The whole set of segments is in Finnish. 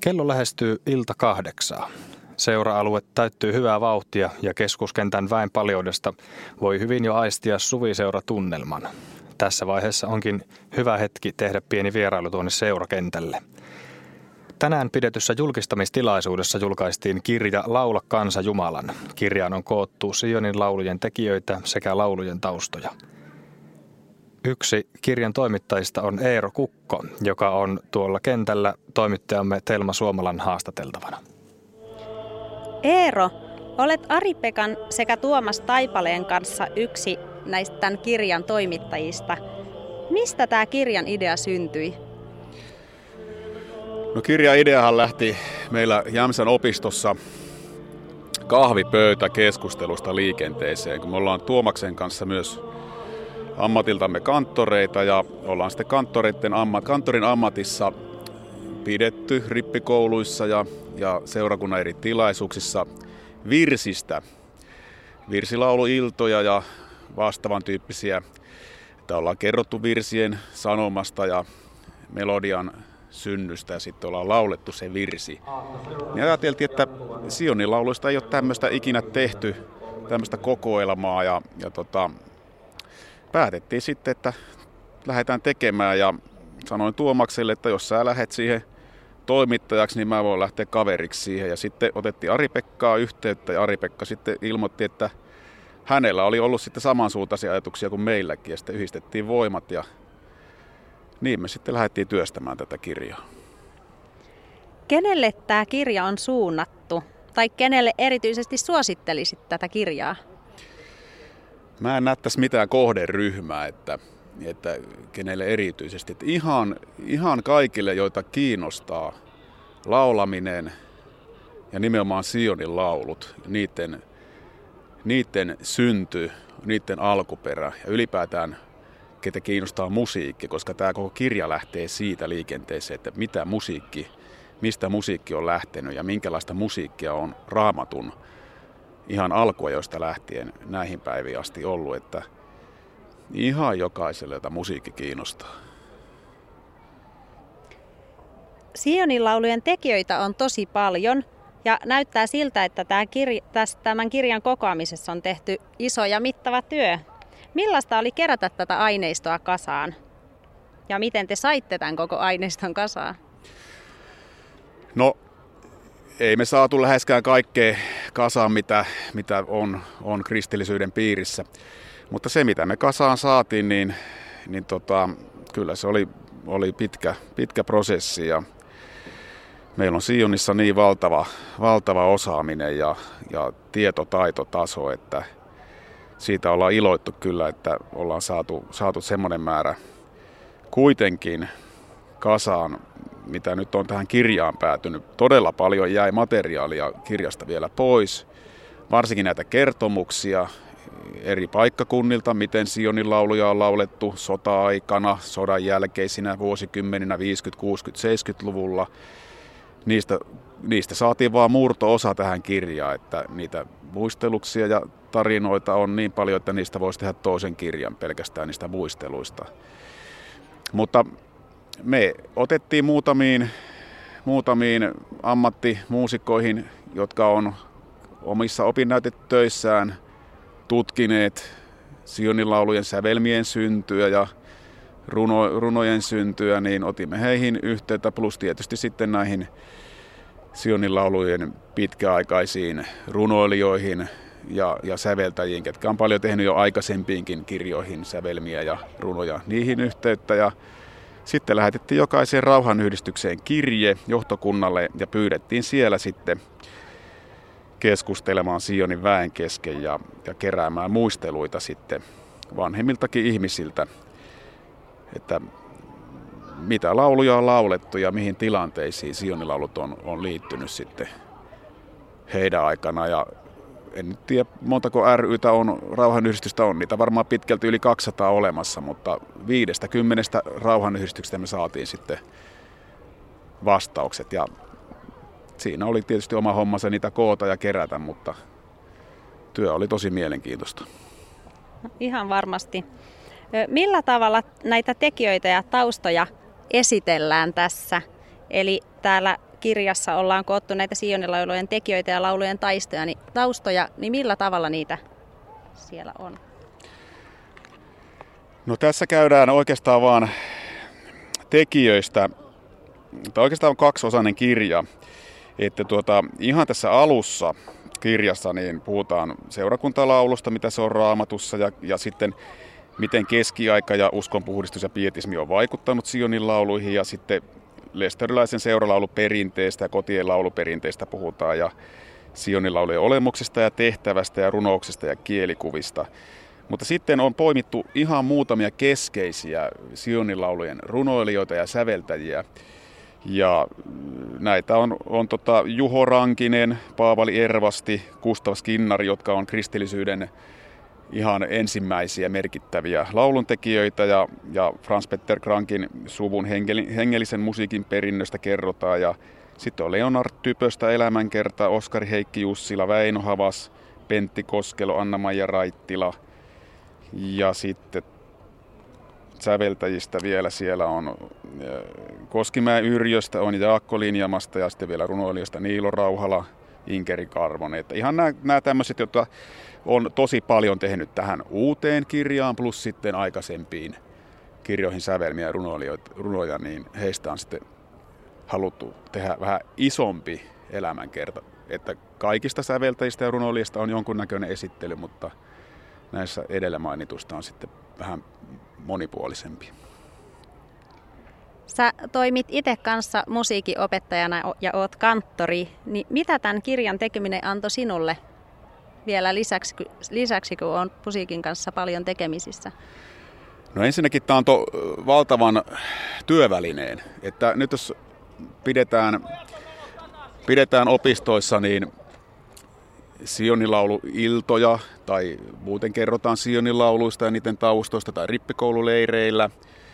Kello lähestyy 7:00. Seura-alue täyttyy hyvää vauhtia ja keskuskentän väenpaljoudesta voi hyvin jo aistia suviseuratunnelman. Tässä vaiheessa onkin hyvä hetki tehdä pieni vierailu tuonne seurakentälle. Tänään pidetyssä julkistamistilaisuudessa julkaistiin kirja Laula kansa Jumalan. Kirjaan on koottu Sionin laulujen tekijöitä sekä laulujen taustoja. Yksi kirjan toimittajista on Eero Kukko, joka on tuolla kentällä toimittajamme Telma Suomalan haastateltavana. Eero, olet Ari-Pekan sekä Tuomas Taipaleen kanssa yksi näistä tämän kirjan toimittajista. Mistä tämä kirjan idea syntyi? No, kirjan ideahan lähti meillä Jämsän opistossa kahvipöytäkeskustelusta liikenteeseen, kun me ollaan Tuomaksen kanssa myös ammatiltamme kanttoreita ja ollaan sitten kanttorin ammatissa pidetty rippikouluissa ja seurakunnan eri tilaisuuksissa virsistä, virsilauluiltoja ja vastaavan tyyppisiä, että ollaan kerrottu virsien sanomasta ja melodian synnystä ja sitten ollaan laulettu se virsi. Ja ajateltiin, että Sionin lauluista ei ole tämmöistä ikinä tehty, tämmöistä kokoelmaa ja päätettiin sitten, että lähdetään tekemään ja sanoin Tuomakselle, että jos sä lähdet siihen toimittajaksi, niin mä voin lähteä kaveriksi siihen. Ja sitten otettiin Ari-Pekkaa yhteyttä ja Ari-Pekka sitten ilmoitti, että hänellä oli ollut sitten samansuuntaisia ajatuksia kuin meilläkin ja sitten yhdistettiin voimat ja niin me sitten lähdettiin työstämään tätä kirjaa. Kenelle tämä kirja on suunnattu tai kenelle erityisesti suosittelisit tätä kirjaa? Mä en näe tässä mitään kohderyhmää, että kenelle erityisesti. Että ihan kaikille, joita kiinnostaa laulaminen ja nimenomaan Sionin laulut, niiden synty, niiden alkuperä ja ylipäätään ketä kiinnostaa musiikki, koska tämä koko kirja lähtee siitä liikenteeseen, että mistä musiikki on lähtenyt ja minkälaista musiikkia on Raamatun ihan alkuajoista lähtien näihin päiviin asti ollut, että ihan jokaiselle, jota musiikki kiinnostaa. Sionin laulujen tekijöitä on tosi paljon ja näyttää siltä, että tämän kirjan kokoamisessa on tehty iso ja mittava työ. Millaista oli kerätä tätä aineistoa kasaan? Ja miten te saitte tämän koko aineiston kasaan? No, ei me saatu läheskään kaikkea kasaan, mitä on kristillisyyden piirissä. Mutta se, mitä me kasaan saatiin, niin kyllä se oli pitkä prosessi. Ja meillä on Sionissa niin valtava osaaminen ja tietotaitotaso, että siitä ollaan iloittu kyllä, että ollaan saatu semmoinen määrä kuitenkin kasaan, mitä nyt on tähän kirjaan päätynyt. Todella paljon jäi materiaalia kirjasta vielä pois, varsinkin näitä kertomuksia eri paikkakunnilta, miten Sionin lauluja on laulettu sota-aikana, sodan jälkeisinä vuosikymmeninä 50-, 60-, 70-luvulla. Niistä saatiin vaan murto-osa tähän kirjaan, että niitä muisteluksia ja tarinoita on niin paljon, että niistä voisi tehdä toisen kirjan pelkästään niistä muisteluista. Mutta me otettiin muutamiin ammattimuusikkoihin, jotka on omissa opinnäytetöissään tutkineet Sionin laulujen sävelmien syntyä ja runojen syntyä, niin otimme heihin yhteyttä plus tietysti sitten näihin Sionin laulujen pitkäaikaisiin runoilijoihin ja säveltäjiin, ketkä on paljon tehnyt jo aikaisempiinkin kirjoihin sävelmiä ja runoja, niihin yhteyttä. Ja sitten lähetettiin jokaiseen rauhanyhdistykseen kirje johtokunnalle ja pyydettiin siellä sitten keskustelemaan Sionin väen kesken ja keräämään muisteluita sitten vanhemmiltakin ihmisiltä, että mitä lauluja on laulettu ja mihin tilanteisiin Sionin laulut on liittynyt sitten heidän aikana. Ja en nyt tiedä montako ry:tä rauhanyhdistystä on, niitä varmaan pitkälti yli 200 olemassa, mutta 50 rauhanyhdistyksestä me saatiin sitten vastaukset. Ja siinä oli tietysti oma hommansa niitä koota ja kerätä, mutta työ oli tosi mielenkiintoista. Ihan varmasti. Millä tavalla näitä tekijöitä ja taustoja esitellään tässä? Eli täällä kirjassa ollaan koottu näitä Siionilaulojen tekijöitä ja laulujen taustoja, niin millä tavalla niitä siellä on? No tässä käydään oikeastaan vaan tekijöistä, tai oikeastaan on kaksiosainen kirja, että ihan tässä alussa kirjassa niin puhutaan seurakuntalaulusta, mitä se on Raamatussa, ja sitten miten keskiaika ja uskonpuhdistus ja pietismi on vaikuttanut Sionin lauluihin, ja sitten lesteriläisen seuralauluperinteestä ja kotien lauluperinteistä puhutaan, ja Sionin laulujen olemuksesta ja tehtävästä ja runouksesta ja kielikuvista. Mutta sitten on poimittu ihan muutamia keskeisiä Sionin laulujen runoilijoita ja säveltäjiä. Ja näitä on Juho Rankinen, Paavali Ervasti, Gustav Skinnari, jotka on kristillisyyden ihan ensimmäisiä merkittäviä lauluntekijöitä. Ja Franz Peter Krankin suvun hengellisen musiikin perinnöstä kerrotaan. Ja sitten on Leonard Typöstä elämänkerta, Oskari Heikki Jussila, Väinö Havas, Pentti Koskelo, Anna-Maija Raittila. Ja sitten säveltäjistä vielä siellä on Koskimäen Yrjöstä, on Jaakko Linjamasta ja sitten vielä runoilijoista Niilo Rauhala, Inkeri Karvonen. Että ihan nämä tämmöiset, jotka on tosi paljon tehnyt tähän uuteen kirjaan plus sitten aikaisempiin kirjoihin sävelmiä ja runoja, niin heistä on sitten haluttu tehdä vähän isompi elämänkerta. Että kaikista säveltäjistä ja runoilijista on jonkunnäköinen esittely, mutta näissä edellä mainitusta on sitten vähän monipuolisempi. Sä toimit itse kanssa musiikinopettajana ja oot kanttori, niin mitä tämän kirjan tekeminen antoi sinulle vielä lisäksi kun on musiikin kanssa paljon tekemisissä? No ensinnäkin tämä antoi valtavan työvälineen, että nyt jos pidetään opistoissa niin Sionilauluiltoja tai muuten kerrotaan Sionilauluista ja niiden taustoista tai rippikoululeireillä.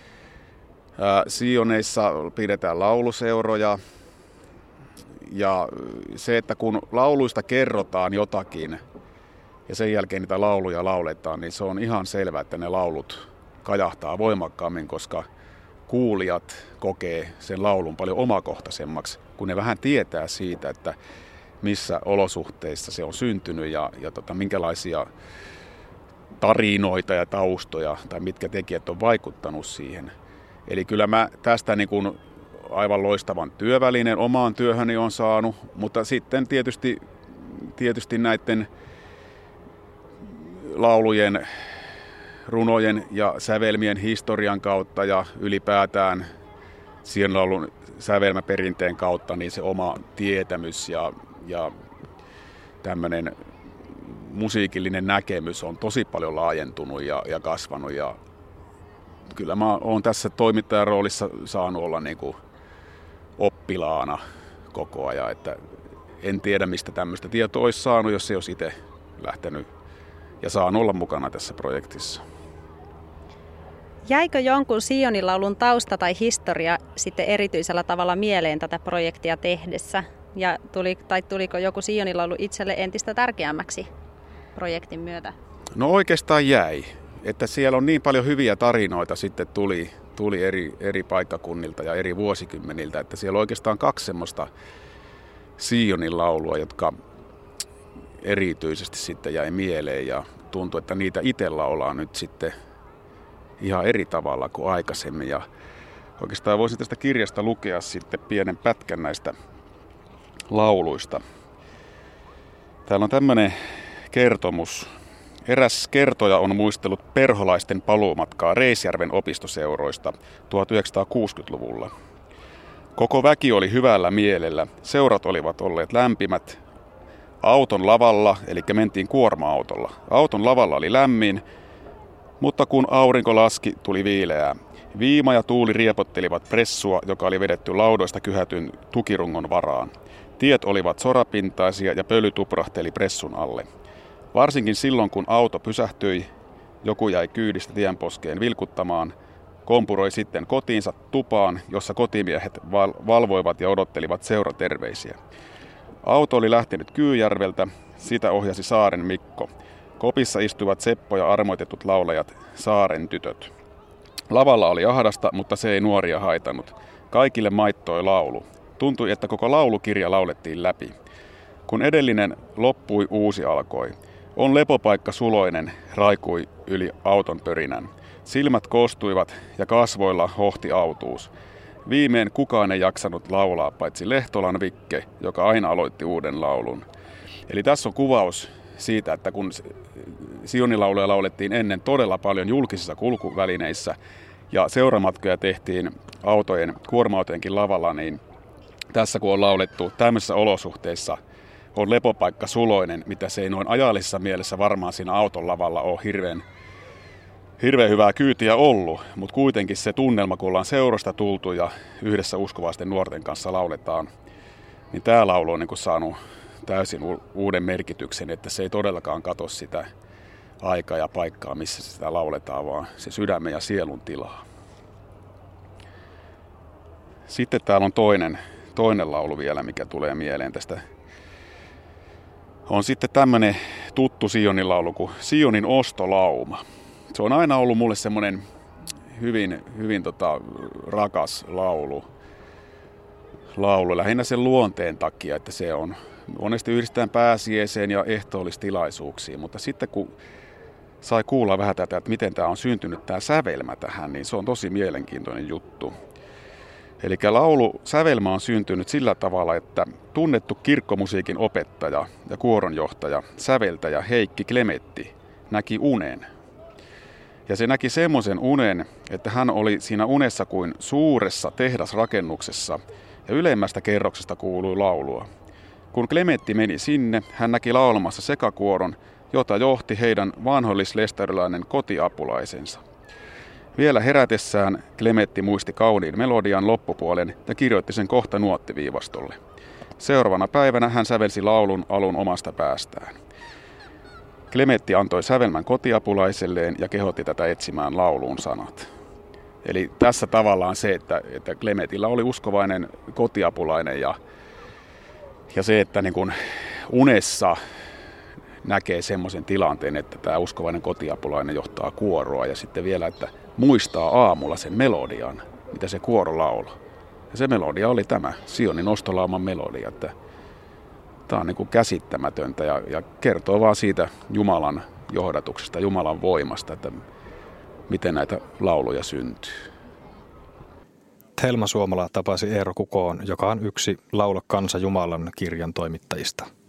Sioneissa pidetään lauluseuroja ja se, että kun lauluista kerrotaan jotakin ja sen jälkeen niitä lauluja lauletaan, niin se on ihan selvää, että ne laulut kajahtaa voimakkaammin, koska kuulijat kokee sen laulun paljon omakohtaisemmaksi, kun ne vähän tietää siitä, että missä olosuhteissa se on syntynyt ja minkälaisia tarinoita ja taustoja tai mitkä tekijät on vaikuttanut siihen. Eli kyllä mä tästä niin kuin aivan loistavan työvälineen omaan työhöni on saanut, mutta sitten tietysti näiden laulujen, runojen ja sävelmien historian kautta ja ylipäätään Sionilaulun sävelmäperinteen kautta niin se oma tietämys ja tämmöinen musiikillinen näkemys on tosi paljon laajentunut ja kasvanut. Ja kyllä mä oon tässä toimittajan roolissa saanut olla niin kuin oppilaana koko ajan. Että en tiedä, mistä tämmöistä tietoa olisi saanut, jos ei olisi itse lähtenyt ja saanut olla mukana tässä projektissa. Jäikö jonkun Sionilaulun tausta tai historia sitten erityisellä tavalla mieleen tätä projektia tehdessä? Ja tuliko joku Sionilaulu itselle entistä tärkeämmäksi projektin myötä? No oikeastaan jäi. Että siellä on niin paljon hyviä tarinoita sitten tuli eri paikkakunnilta ja eri vuosikymmeniltä, että siellä on oikeastaan 2 semmoista Sionin laulua, jotka erityisesti sitten jäi mieleen ja tuntui, että niitä itse laulaa nyt sitten ihan eri tavalla kuin aikaisemmin. Ja oikeastaan voisin tästä kirjasta lukea sitten pienen pätkän näistä lauluista. Täällä on tämmöinen kertomus. Eräs kertoja on muistellut perholaisten paluumatkaa Reisjärven opistoseuroista 1960-luvulla. Koko väki oli hyvällä mielellä, seurat olivat olleet lämpimät. Auton lavalla, eli mentiin kuorma-autolla. Auton lavalla oli lämmin, mutta kun aurinko laski, tuli viileää. Viima ja tuuli riepottelivat pressua, joka oli vedetty laudoista kyhätyn tukirungon varaan. Tiet olivat sorapintaisia ja pöly tuprahteli pressun alle. Varsinkin silloin, kun auto pysähtyi, joku jäi kyydistä tienposkeen vilkuttamaan, kompuroi sitten kotiinsa tupaan, jossa kotimiehet valvoivat ja odottelivat seuraterveisiä. Auto oli lähtenyt Kyyjärveltä, sitä ohjasi Saaren Mikko. Kopissa istuivat Seppo ja armoitetut laulajat, Saaren tytöt. Lavalla oli ahdasta, mutta se ei nuoria haitannut. Kaikille maittoi laulu. Tuntui, että koko laulukirja laulettiin läpi. Kun edellinen loppui, uusi alkoi. On lepopaikka suloinen, raikui yli auton pörinän. Silmät koostuivat ja kasvoilla hohti autuus. Viimein kukaan ei jaksanut laulaa, paitsi Lehtolan Vikke, joka aina aloitti uuden laulun. Eli tässä on kuvaus siitä, että kun Sionilauluja laulettiin ennen todella paljon julkisissa kulkuvälineissä ja seuramatkoja tehtiin kuorma-autojenkin lavalla, niin tässä kun on laulettu tämmöisissä olosuhteissa, on lepopaikka suloinen, mitä se ei noin ajallisessa mielessä varmaan siinä auton lavalla ole hirveän hyvää kyytiä ollut, mutta kuitenkin se tunnelma, kun ollaan seurasta tultu ja yhdessä uskovaisten nuorten kanssa lauletaan, niin tämä laulu on niin kuin saanut täysin uuden merkityksen, että se ei todellakaan katso sitä aikaa ja paikkaa, missä sitä lauletaan, vaan se sydämen ja sielun tilaa. Sitten täällä on toinen laulu vielä, mikä tulee mieleen tästä. On sitten tämmöinen tuttu Sionin laulu kuin Sionin ostolauma. Se on aina ollut mulle semmoinen hyvin rakas laulu lähinnä sen luonteen takia, että se on monesti yhdistetään pääsiäiseen ja ehtoollistilaisuuksiin, mutta sitten kun sai kuulla vähän tätä, että miten tämä on syntynyt tämä sävelmä tähän, niin se on tosi mielenkiintoinen juttu. Eli sävelmä on syntynyt sillä tavalla, että tunnettu kirkkomusiikin opettaja ja kuoronjohtaja, säveltäjä Heikki Klemetti näki unen. Ja se näki semmoisen unen, että hän oli siinä unessa kuin suuressa tehdasrakennuksessa ja ylemmästä kerroksesta kuului laulua. Kun Klemetti meni sinne, hän näki laulamassa sekakuoron, jota johti heidän vanhollislestarilainen kotiapulaisensa. Vielä herätessään Klemetti muisti kauniin melodian loppupuolen ja kirjoitti sen kohta nuottiviivastolle. Seuraavana päivänä hän sävelsi laulun alun omasta päästään. Klemetti antoi sävelmän kotiapulaiselleen ja kehotti tätä etsimään lauluun sanat. Eli tässä tavallaan se, että Klemetillä oli uskovainen kotiapulainen ja se, että niin kun unessa näkee semmoisen tilanteen, että tämä uskovainen kotiapulainen johtaa kuoroa ja sitten vielä, että muistaa aamulla sen melodian, mitä se kuoro laulaa. Ja se melodia oli tämä Sionin ostolauman melodia, että tämä on niin kuin käsittämätöntä ja kertoo vaan siitä Jumalan johdatuksesta, Jumalan voimasta, että miten näitä lauluja syntyy. Helma Suomala tapasi Eero Kukoon, joka on yksi Laula kansa Jumalan kirjan toimittajista.